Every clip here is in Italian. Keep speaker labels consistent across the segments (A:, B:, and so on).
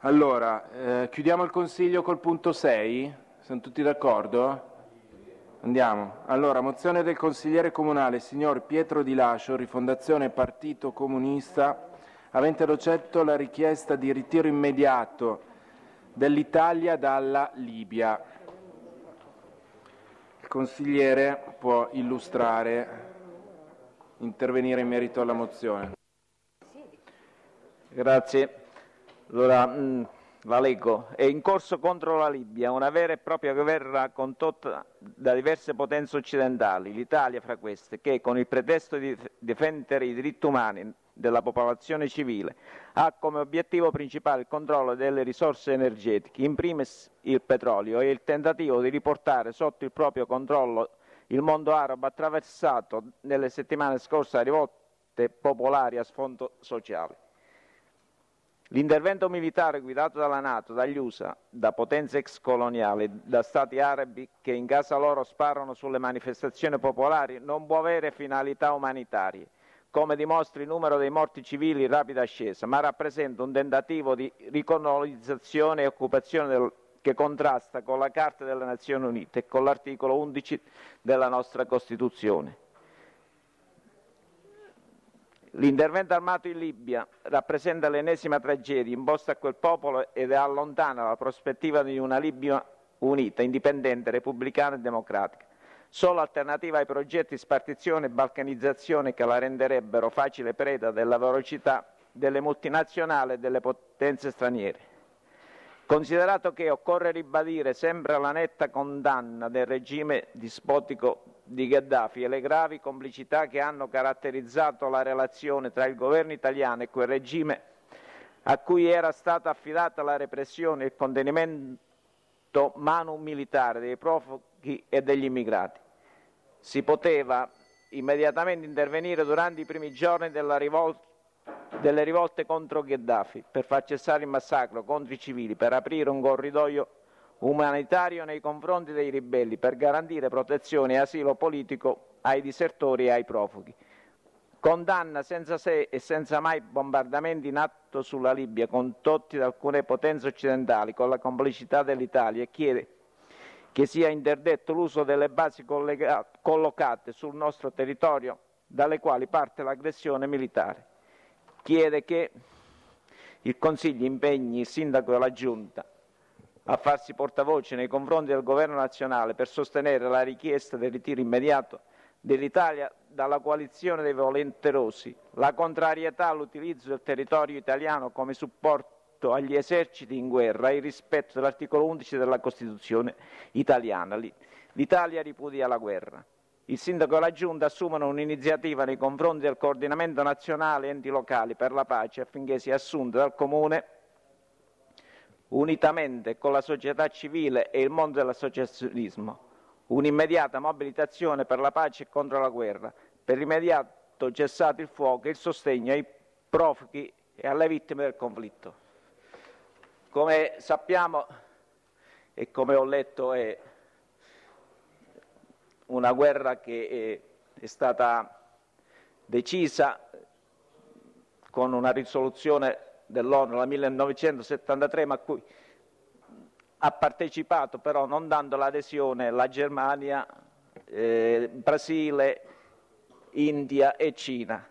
A: Allora, chiudiamo il Consiglio col punto 6? Sono tutti d'accordo? Andiamo. Allora, mozione del consigliere comunale signor Pietro Di Lascio, Rifondazione Partito Comunista, avente ad oggetto la richiesta di ritiro immediato dell'Italia dalla Libia. Il consigliere può intervenire in merito alla mozione.
B: Grazie. Allora, la leggo. È in corso contro la Libia una vera e propria guerra condotta da diverse potenze occidentali, l'Italia fra queste, che con il pretesto di difendere i diritti umani della popolazione civile ha come obiettivo principale il controllo delle risorse energetiche, in primis il petrolio, e il tentativo di riportare sotto il proprio controllo il mondo arabo attraversato nelle settimane scorse da rivolte popolari a sfondo sociale. L'intervento militare guidato dalla Nato, dagli USA, da potenze ex coloniali, da stati arabi che in casa loro sparano sulle manifestazioni popolari non può avere finalità umanitarie, come dimostra il numero dei morti civili in rapida ascesa, ma rappresenta un tentativo di ricolonizzazione e occupazione che contrasta con la Carta delle Nazioni Unite e con l'articolo 11 della nostra Costituzione. L'intervento armato in Libia rappresenta l'ennesima tragedia imposta a quel popolo ed allontana la prospettiva di una Libia unita, indipendente, repubblicana e democratica. Solo alternativa ai progetti di spartizione e balcanizzazione che la renderebbero facile preda della velocità delle multinazionali e delle potenze straniere. Considerato che occorre ribadire sempre la netta condanna del regime dispotico di Gheddafi e le gravi complicità che hanno caratterizzato la relazione tra il governo italiano e quel regime a cui era stata affidata la repressione e il contenimento manu militare dei profughi e degli immigrati, si poteva immediatamente intervenire durante i primi giorni delle rivolte contro Gheddafi per far cessare il massacro contro i civili, per aprire un corridoio umanitario nei confronti dei ribelli, per garantire protezione e asilo politico ai disertori e ai profughi. Condanna senza se e senza mai bombardamenti in atto sulla Libia condotti da alcune potenze occidentali con la complicità dell'Italia e chiede che sia interdetto l'uso delle basi collocate sul nostro territorio dalle quali parte l'aggressione militare. Chiede che il Consiglio impegni il Sindaco e la Giunta a farsi portavoce nei confronti del Governo nazionale per sostenere la richiesta del ritiro immediato dell'Italia dalla coalizione dei volenterosi, la contrarietà all'utilizzo del territorio italiano come supporto agli eserciti in guerra e il rispetto dell'articolo 11 della Costituzione italiana. L'Italia ripudia la guerra. Il Sindaco e la Giunta assumono un'iniziativa nei confronti del coordinamento nazionale e enti locali per la pace affinché sia assunta dal Comune unitamente con la società civile e il mondo dell'associazionismo, un'immediata mobilitazione per la pace e contro la guerra, per l'immediato cessato il fuoco e il sostegno ai profughi e alle vittime del conflitto. Come sappiamo e come ho letto è una guerra che è stata decisa con una risoluzione dell'ONU nel 1973, ma a cui ha partecipato però non dando l'adesione la Germania, Brasile, India e Cina.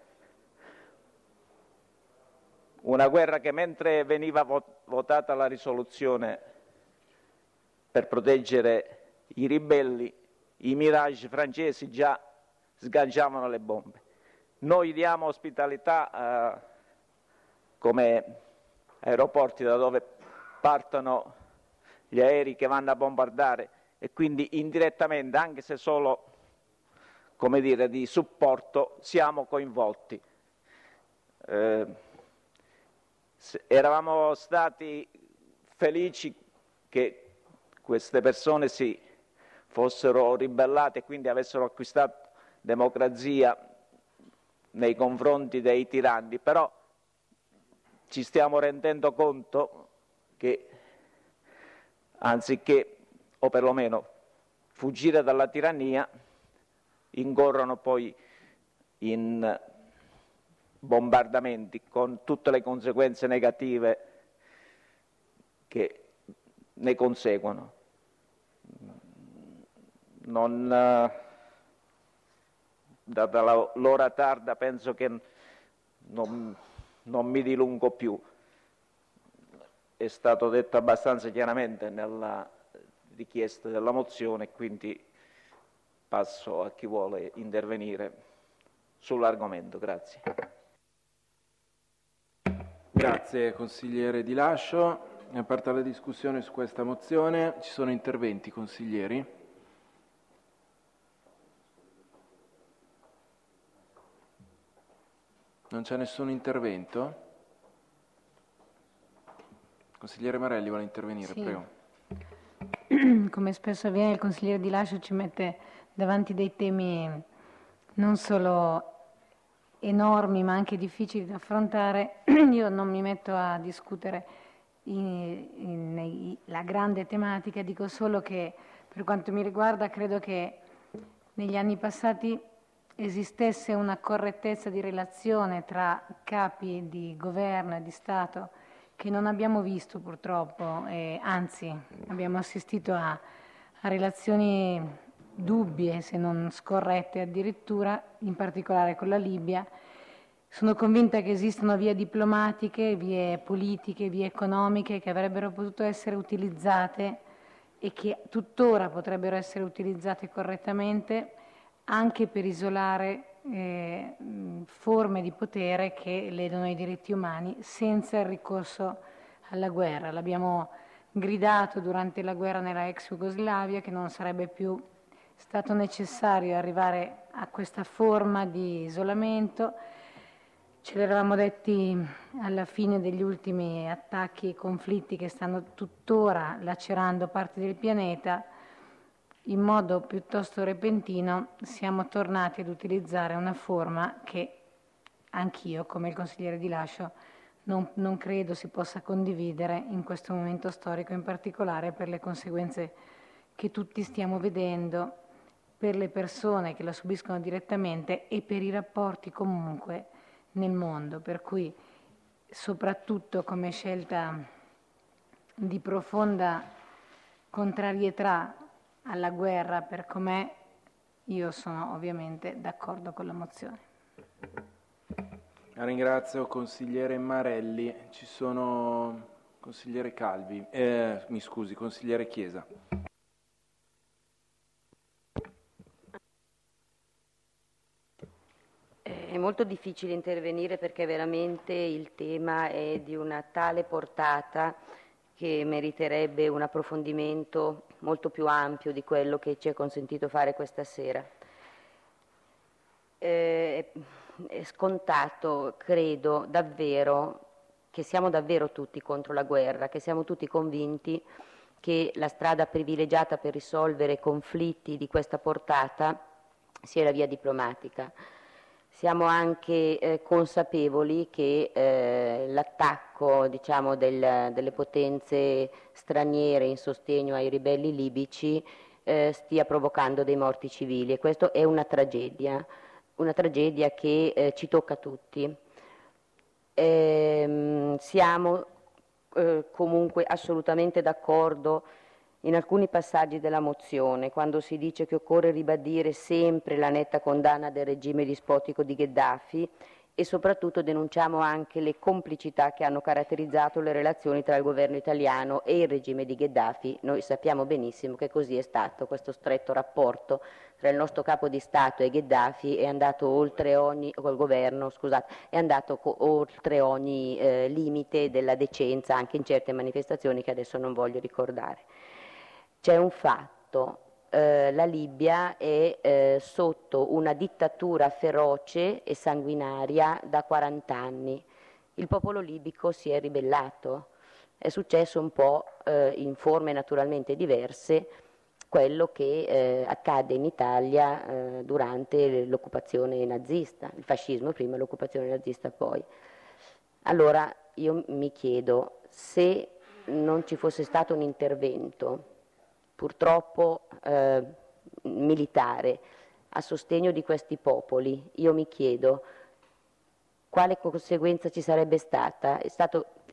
B: Una guerra che mentre veniva votata la risoluzione per proteggere i ribelli, i Mirage francesi già sganciavano le bombe. Noi diamo ospitalità come aeroporti da dove partono gli aerei che vanno a bombardare e quindi indirettamente, anche se solo come dire, di supporto, siamo coinvolti. Eravamo stati felici che queste persone si fossero ribellate e quindi avessero acquistato democrazia nei confronti dei tiranni, però ci stiamo rendendo conto che anziché, o perlomeno fuggire dalla tirannia, incorrono poi in bombardamenti con tutte le conseguenze negative che ne conseguono. Data l'ora tarda penso che non mi dilungo più. È stato detto abbastanza chiaramente nella richiesta della mozione, quindi passo a chi vuole intervenire sull'argomento. Grazie.
A: Grazie consigliere Di Lascio. È aperta la discussione su questa mozione. Ci sono interventi, consiglieri? Non c'è nessun intervento? Consigliere Marelli vuole intervenire,
C: Sì.
A: prego.
C: Come spesso avviene, il consigliere Di Lascio ci mette davanti dei temi non solo enormi ma anche difficili da affrontare. Io non mi metto a discutere la grande tematica, dico solo che per quanto mi riguarda credo che negli anni passati esistesse una correttezza di relazione tra capi di governo e di Stato che non abbiamo visto purtroppo, anzi abbiamo assistito a relazioni dubbie, se non scorrette addirittura, in particolare con la Libia. Sono convinta che esistono vie diplomatiche, vie politiche, vie economiche che avrebbero potuto essere utilizzate e che tuttora potrebbero essere utilizzate correttamente anche per isolare forme di potere che ledono i diritti umani senza il ricorso alla guerra. L'abbiamo gridato durante la guerra nella ex Jugoslavia che non sarebbe più stato necessario arrivare a questa forma di isolamento. Ce l'eravamo detti alla fine degli ultimi attacchi e conflitti che stanno tuttora lacerando parti del pianeta. In modo piuttosto repentino siamo tornati ad utilizzare una forma che anch'io, come il consigliere Di Lascio, non credo si possa condividere in questo momento storico, in particolare per le conseguenze che tutti stiamo vedendo, per le persone che la subiscono direttamente e per i rapporti comunque nel mondo. Per cui, soprattutto come scelta di profonda contrarietà alla guerra per com'è, io sono ovviamente d'accordo con la mozione.
A: La ringrazio consigliere Marelli. Ci sono consigliere Calvi, mi scusi, consigliere Chiesa.
D: È molto difficile intervenire perché veramente il tema è di una tale portata che meriterebbe un approfondimento molto più ampio di quello che ci è consentito fare questa sera. È scontato, credo davvero, che siamo davvero tutti contro la guerra, che siamo tutti convinti che la strada privilegiata per risolvere conflitti di questa portata sia la via diplomatica. Siamo anche consapevoli che l'attacco, diciamo, delle potenze straniere in sostegno ai ribelli libici stia provocando dei morti civili, e questo è una tragedia che ci tocca tutti. Siamo comunque assolutamente d'accordo in alcuni passaggi della mozione, quando si dice che occorre ribadire sempre la netta condanna del regime dispotico di Gheddafi e soprattutto denunciamo anche le complicità che hanno caratterizzato le relazioni tra il governo italiano e il regime di Gheddafi. Noi sappiamo benissimo che così è stato. Questo stretto rapporto tra il nostro capo di Stato e Gheddafi è andato oltre ogni, col governo, scusate, è andato oltre ogni limite della decenza, anche in certe manifestazioni che adesso non voglio ricordare. C'è un fatto, la Libia è sotto una dittatura feroce e sanguinaria da 40 anni. Il popolo libico si è ribellato. È successo un po' in forme naturalmente diverse quello che accadde in Italia durante l'occupazione nazista, il fascismo prima e l'occupazione nazista poi. Allora io mi chiedo, se non ci fosse stato un intervento purtroppo militare a sostegno di questi popoli, io mi chiedo quale conseguenza ci sarebbe stata.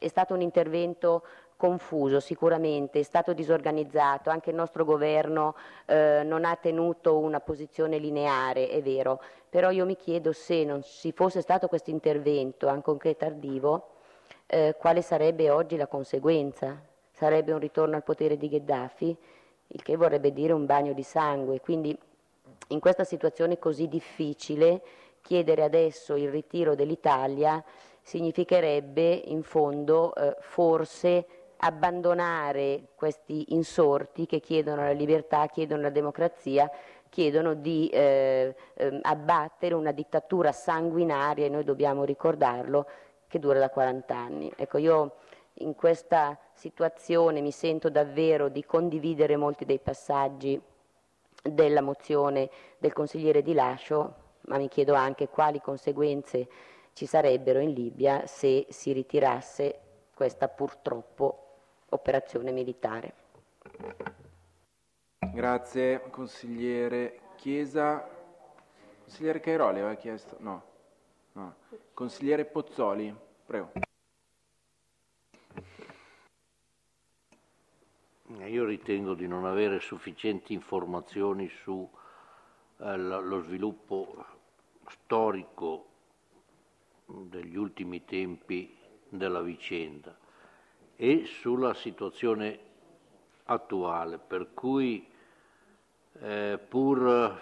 D: è stato un intervento confuso sicuramente, è stato disorganizzato, anche il nostro governo non ha tenuto una posizione lineare, è vero, però io mi chiedo se non ci fosse stato questo intervento, anche tardivo, quale sarebbe oggi la conseguenza? Sarebbe un ritorno al potere di Gheddafi, il che vorrebbe dire un bagno di sangue, quindi in questa situazione così difficile chiedere adesso il ritiro dell'Italia significherebbe in fondo forse abbandonare questi insorti che chiedono la libertà, chiedono la democrazia, chiedono di abbattere una dittatura sanguinaria, e noi dobbiamo ricordarlo, che dura da 40 anni. Ecco, io in questa situazione mi sento davvero di condividere molti dei passaggi della mozione del consigliere Di Lascio, ma mi chiedo anche quali conseguenze ci sarebbero in Libia se si ritirasse questa purtroppo operazione militare.
A: Grazie consigliere Chiesa. Consigliere Cairoli aveva chiesto? No. Consigliere Pozzoli, prego.
E: Io ritengo di non avere sufficienti informazioni su lo sviluppo storico degli ultimi tempi della vicenda e sulla situazione attuale, per cui pur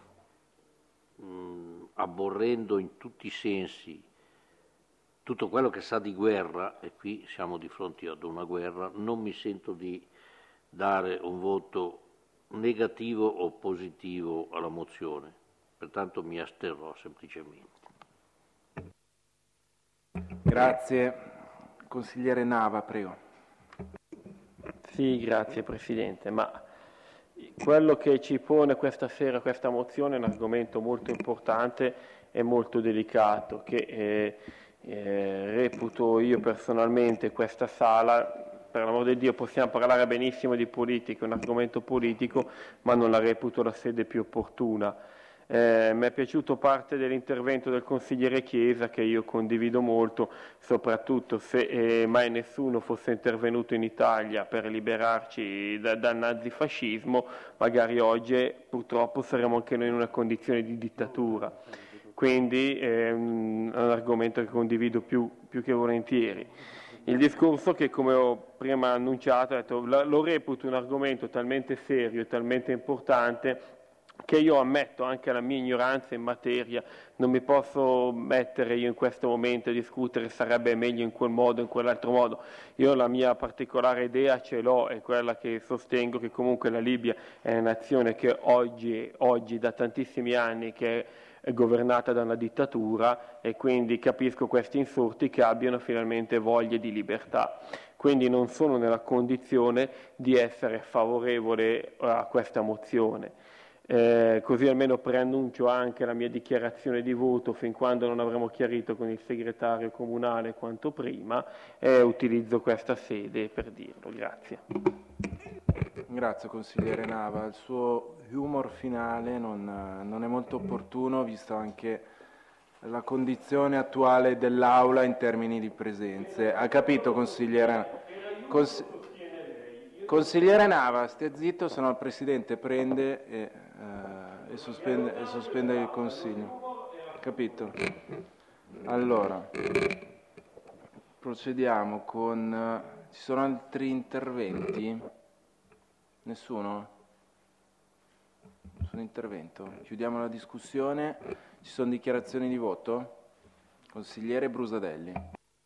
E: aborrendo in tutti i sensi tutto quello che sa di guerra, e qui siamo di fronte ad una guerra, non mi sento di dare un voto negativo o positivo alla mozione, pertanto mi asterrò semplicemente.
A: Grazie. Consigliere Nava, prego.
F: Sì, grazie Presidente, ma quello che ci pone questa sera questa mozione è un argomento molto importante e molto delicato che reputo io personalmente questa sala, per l'amor di Dio possiamo parlare benissimo di politica, è un argomento politico, ma non la reputo la sede più opportuna. Mi è piaciuto parte dell'intervento del consigliere Chiesa, che io condivido molto, soprattutto se mai nessuno fosse intervenuto in Italia per liberarci dal nazifascismo, magari oggi purtroppo saremmo anche noi in una condizione di dittatura. Quindi è un argomento che condivido più che volentieri. Il discorso che, come ho prima annunciato, lo reputo un argomento talmente serio e talmente importante che io ammetto anche la mia ignoranza in materia, non mi posso mettere io in questo momento a discutere sarebbe meglio in quel modo o in quell'altro modo. Io la mia particolare idea ce l'ho, è quella che sostengo che comunque la Libia è una nazione che oggi da tantissimi anni che è governata da una dittatura, e quindi capisco questi insorti che abbiano finalmente voglia di libertà. Quindi non sono nella condizione di essere favorevole a questa mozione. Così almeno preannuncio anche la mia dichiarazione di voto fin quando non avremo chiarito con il segretario comunale quanto prima, e utilizzo questa sede per dirlo. Grazie.
A: Grazie consigliere Nava, il suo humor finale non è molto opportuno, visto anche la condizione attuale dell'Aula in termini di presenze. Ha capito consigliere? Consigliere Nava, stia zitto, se no il Presidente prende e sospende il Consiglio. Capito? Allora, procediamo con... Ci sono altri interventi? Nessuno? Nessun intervento? Chiudiamo la discussione. Ci sono dichiarazioni di voto? Consigliere Brusadelli.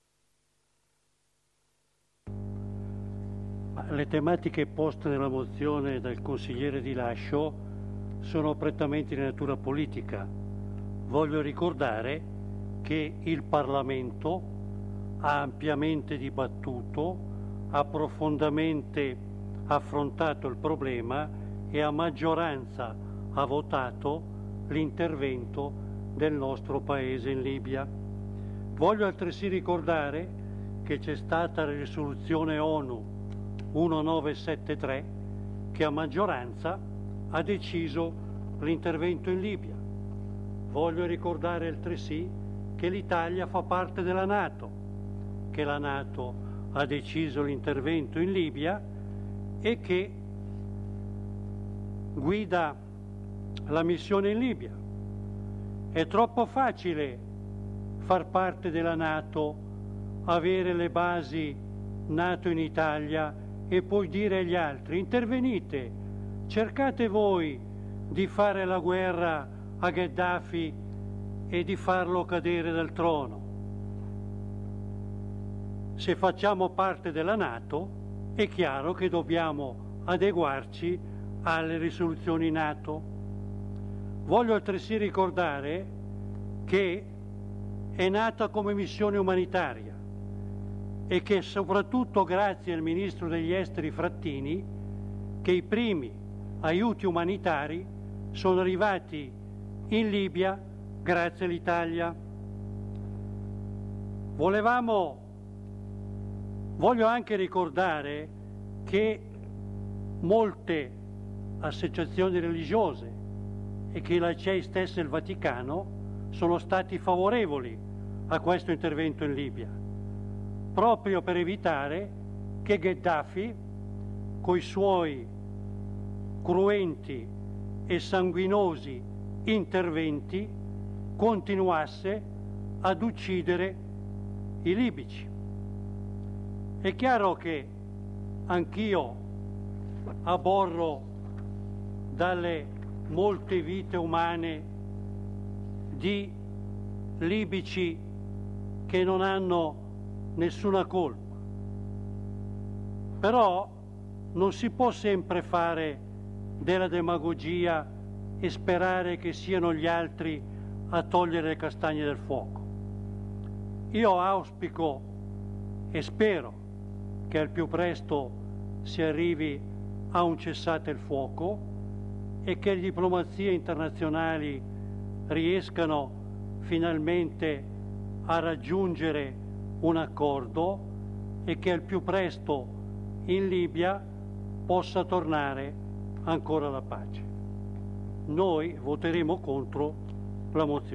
G: Le tematiche poste nella mozione dal consigliere Di Lascio sono prettamente di natura politica. Voglio ricordare che il Parlamento ha ampiamente dibattuto, ha profondamente affrontato il problema e a maggioranza ha votato l'intervento del nostro Paese in Libia. Voglio altresì ricordare che c'è stata la risoluzione ONU 1973 che a maggioranza ha deciso l'intervento in Libia. Voglio ricordare altresì che l'Italia fa parte della NATO, che la NATO ha deciso l'intervento in Libia e che guida la missione in Libia. È troppo facile far parte della NATO, avere le basi NATO in Italia e poi dire agli altri: intervenite, cercate voi di fare la guerra a Gheddafi e di farlo cadere dal trono. Se facciamo parte della NATO è chiaro che dobbiamo adeguarci alle risoluzioni NATO. Voglio altresì ricordare che è nata come missione umanitaria e che soprattutto grazie al Ministro degli Esteri Frattini che i primi aiuti umanitari sono arrivati in Libia grazie all'Italia. Voglio anche ricordare che molte associazioni religiose e che la CEI stessa e il Vaticano sono stati favorevoli a questo intervento in Libia, proprio per evitare che Gheddafi, coi suoi cruenti e sanguinosi interventi, continuasse ad uccidere i libici. È chiaro che anch'io aborro dalle molte vite umane di libici che non hanno nessuna colpa. Però non si può sempre fare della demagogia e sperare che siano gli altri a togliere le castagne dal fuoco. Io auspico e spero che al più presto si arrivi a un cessate il fuoco e che le diplomazie internazionali riescano finalmente a raggiungere un accordo e che al più presto in Libia possa tornare ancora la pace. Noi voteremo contro la mozione.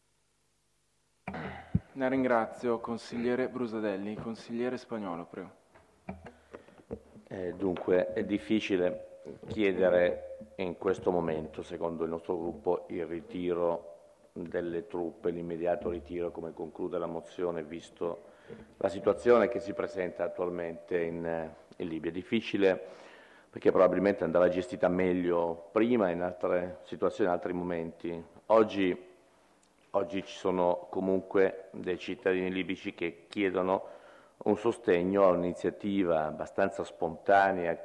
A: La ringrazio, consigliere Brusadelli. Consigliere Spagnolo, prego.
E: Dunque, è difficile chiedere in questo momento, secondo il nostro gruppo, il ritiro delle truppe, l'immediato ritiro, come conclude la mozione, visto la situazione che si presenta attualmente in Libia. È difficile perché probabilmente andava gestita meglio prima, in altre situazioni, in altri momenti. Oggi ci sono comunque dei cittadini libici che chiedono un sostegno a un'iniziativa abbastanza spontanea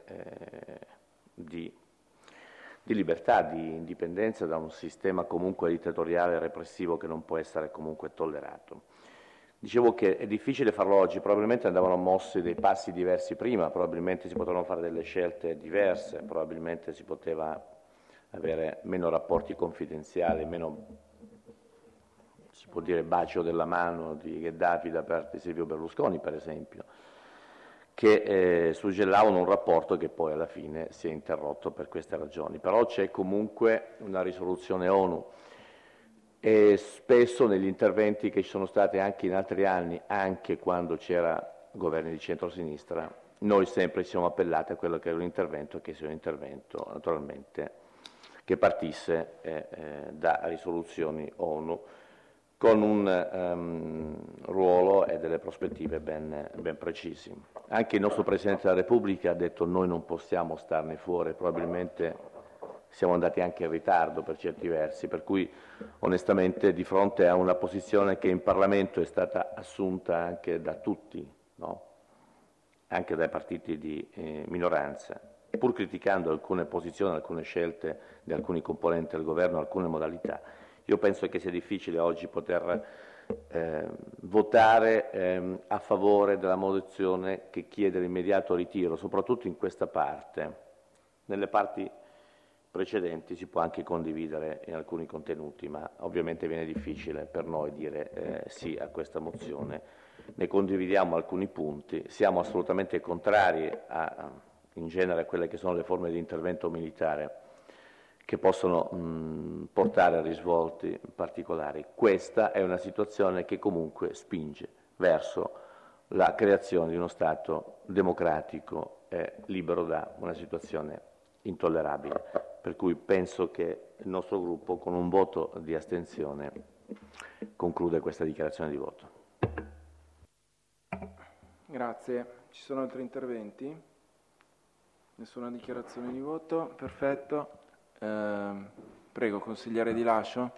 E: di libertà, di indipendenza da un sistema comunque dittatoriale e repressivo che non può essere comunque tollerato. Dicevo che è difficile farlo oggi, probabilmente andavano mossi dei passi diversi prima, probabilmente si potevano fare delle scelte diverse, probabilmente si poteva avere meno rapporti confidenziali, meno, si può dire, bacio della mano di Gheddafi da parte di Silvio Berlusconi, per esempio, che suggellavano un rapporto che poi alla fine si è interrotto per queste ragioni. Però c'è comunque una risoluzione ONU e spesso negli interventi che ci sono stati anche in altri anni, anche quando c'era governi di centrosinistra, noi sempre ci siamo appellati a quello che era un intervento, che sia un intervento naturalmente che partisse da risoluzioni ONU, con un ruolo e delle prospettive ben precisi. Anche il nostro Presidente della Repubblica ha detto: noi non possiamo starne fuori, probabilmente siamo andati anche in ritardo per certi versi, per cui onestamente di fronte a una posizione che in Parlamento è stata assunta anche da tutti, no? Anche dai partiti di minoranza, pur criticando alcune posizioni, alcune scelte di alcuni componenti del governo, alcune modalità, io penso che sia difficile oggi poter votare a favore della mozione che chiede l'immediato ritiro, soprattutto in questa parte. Nelle parti precedenti si può anche condividere in alcuni contenuti, ma ovviamente viene difficile per noi dire sì a questa mozione. Ne condividiamo alcuni punti, siamo assolutamente contrari in genere a quelle che sono le forme di intervento militare che possono portare a risvolti particolari. Questa è una situazione che comunque spinge verso
H: la creazione di uno Stato democratico e libero da una situazione intollerabile. Per cui penso che il nostro gruppo, con un voto di astensione, conclude questa dichiarazione di voto.
A: Grazie. Ci sono altri interventi? Nessuna dichiarazione di voto? Perfetto. Prego, consigliere Di Lascio.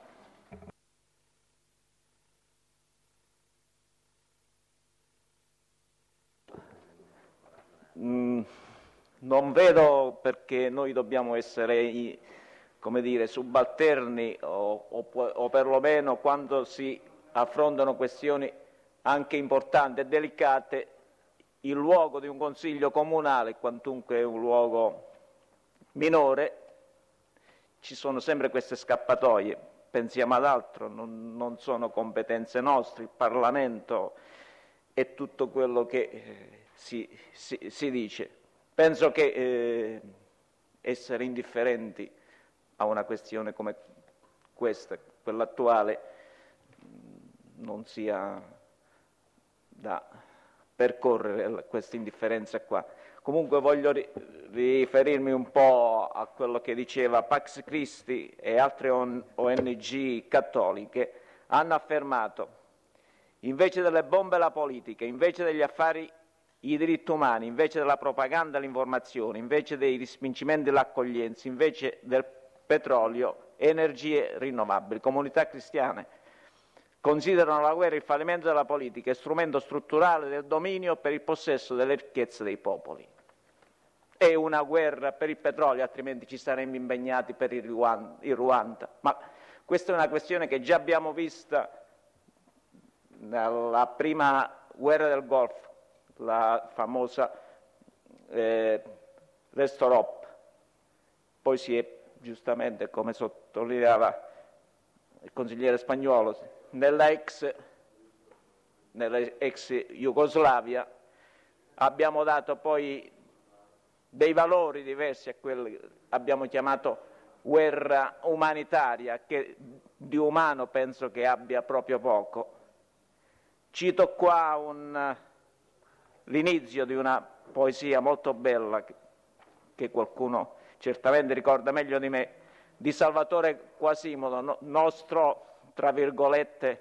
B: Non vedo perché noi dobbiamo essere, come dire, subalterni o perlomeno quando si affrontano questioni anche importanti e delicate, il luogo di un consiglio comunale, quantunque è un luogo minore, ci sono sempre queste scappatoie, pensiamo ad altro, non sono competenze nostre, il Parlamento e tutto quello che si dice. Penso che essere indifferenti a una questione come questa, quella attuale, non sia da percorrere questa indifferenza qua. Comunque voglio riferirmi un po' a quello che diceva Pax Christi e altre ONG cattoliche. Hanno affermato: invece delle bombe la politica, invece degli affari i diritti umani, invece della propaganda l'informazione, invece dei respingimenti l'accoglienza, invece del petrolio energie rinnovabili. Comunità cristiane considerano la guerra il fallimento della politica e strumento strutturale del dominio per il possesso delle ricchezze dei popoli. È una guerra per il petrolio, altrimenti ci saremmo impegnati per il Ruanda. Ma questa è una questione che già abbiamo vista nella prima guerra del Golfo, la famosa Restorop. Poi si è giustamente, come sottolineava il consigliere Spagnuolo, nella ex Jugoslavia abbiamo dato poi dei valori diversi a quelli che abbiamo chiamato guerra umanitaria, che di umano penso che abbia proprio poco. Cito qua l'inizio di una poesia molto bella che qualcuno certamente ricorda meglio di me, di Salvatore Quasimodo, nostro, tra virgolette,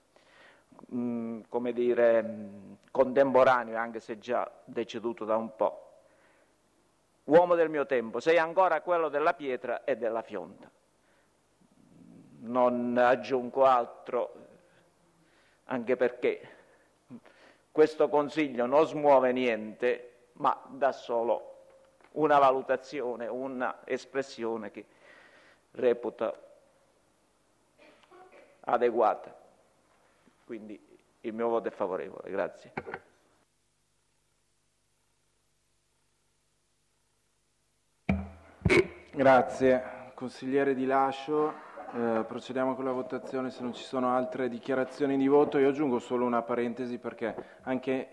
B: come dire, contemporaneo, anche se già deceduto da un po'. Uomo del mio tempo, sei ancora quello della pietra e della fionda. Non aggiungo altro, anche perché questo Consiglio non smuove niente, ma dà solo una valutazione, una espressione che reputa adeguata. Quindi il mio voto è favorevole. Grazie.
A: Grazie. Consigliere Di Lascio, procediamo con la votazione se non ci sono altre dichiarazioni di voto. Io aggiungo solo una parentesi perché anche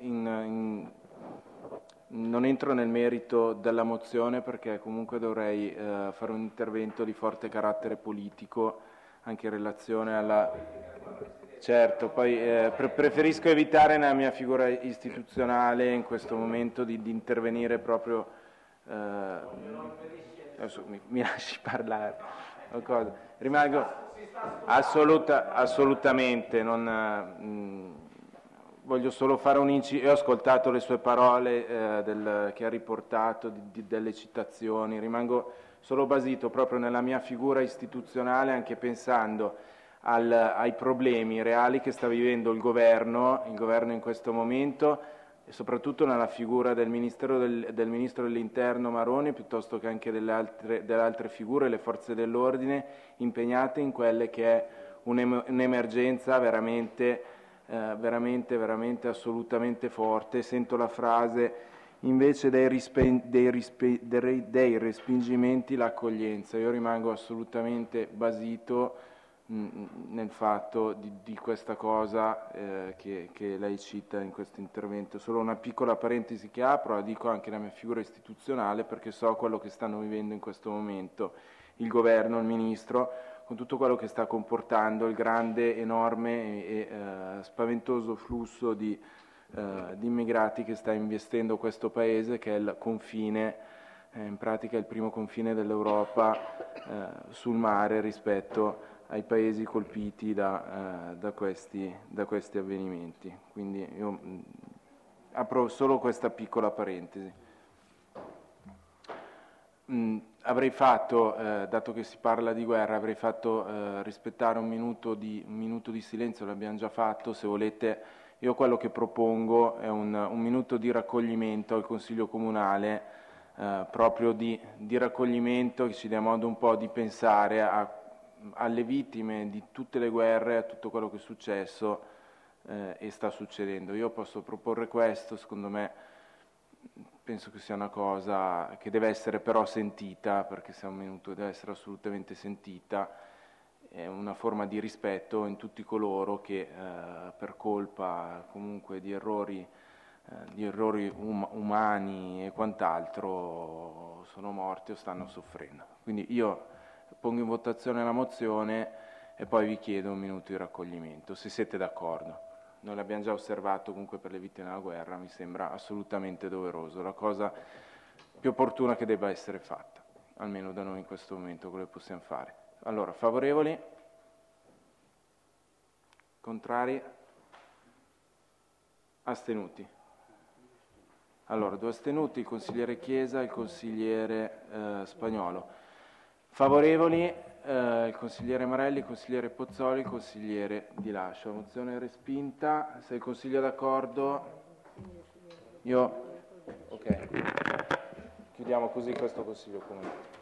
A: non entro nel merito della mozione perché comunque dovrei fare un intervento di forte carattere politico anche in relazione alla... Certo, poi preferisco evitare nella mia figura istituzionale in questo momento di intervenire proprio... adesso mi lasci parlare. Rimango assolutamente, voglio solo fare un inciso. Io ho ascoltato le sue parole che ha riportato delle citazioni, rimango solo basito proprio nella mia figura istituzionale, anche pensando ai problemi reali che sta vivendo il governo in questo momento, e soprattutto nella figura del Ministro dell'Interno Maroni, piuttosto che anche delle altre figure, le forze dell'ordine, impegnate in quelle che è un'emergenza veramente assolutamente forte. Sento la frase, invece dei respingimenti, l'accoglienza. Io rimango assolutamente basito nel fatto di questa cosa che lei cita in questo intervento. Solo una piccola parentesi che apro, la dico anche nella mia figura istituzionale, perché so quello che stanno vivendo in questo momento il governo, il ministro, con tutto quello che sta comportando il grande, enorme e spaventoso flusso di di immigrati che sta investendo questo paese, che è il confine, in pratica il primo confine dell'Europa sul mare rispetto ai paesi colpiti da questi avvenimenti. Quindi io apro solo questa piccola parentesi. Avrei fatto, dato che si parla di guerra, avrei fatto rispettare un minuto di silenzio, l'abbiamo già fatto. Se volete, io quello che propongo è un minuto di raccoglimento al Consiglio Comunale, proprio di raccoglimento, che ci dia modo un po' di pensare alle vittime di tutte le guerre, a tutto quello che è successo e sta succedendo. Io posso proporre questo, secondo me penso che sia una cosa che deve essere però sentita, perché se è un minuto deve essere assolutamente sentita, è una forma di rispetto in tutti coloro che per colpa comunque di errori umani e quant'altro sono morti o stanno soffrendo. Quindi io pongo in votazione la mozione e poi vi chiedo un minuto di raccoglimento, se siete d'accordo. Noi l'abbiamo già osservato comunque per le vittime della guerra, mi sembra assolutamente doveroso, la cosa più opportuna che debba essere fatta, almeno da noi in questo momento, quello che possiamo fare. Allora, favorevoli? Contrari? Astenuti? Allora, 2 astenuti, il consigliere Chiesa e il consigliere Spagnolo. Favorevoli? Il consigliere Marelli, il consigliere Pozzoli, il consigliere Di Lascio. La mozione è respinta. Se il consiglio è d'accordo, io... Ok. Chiudiamo così questo consiglio comunale.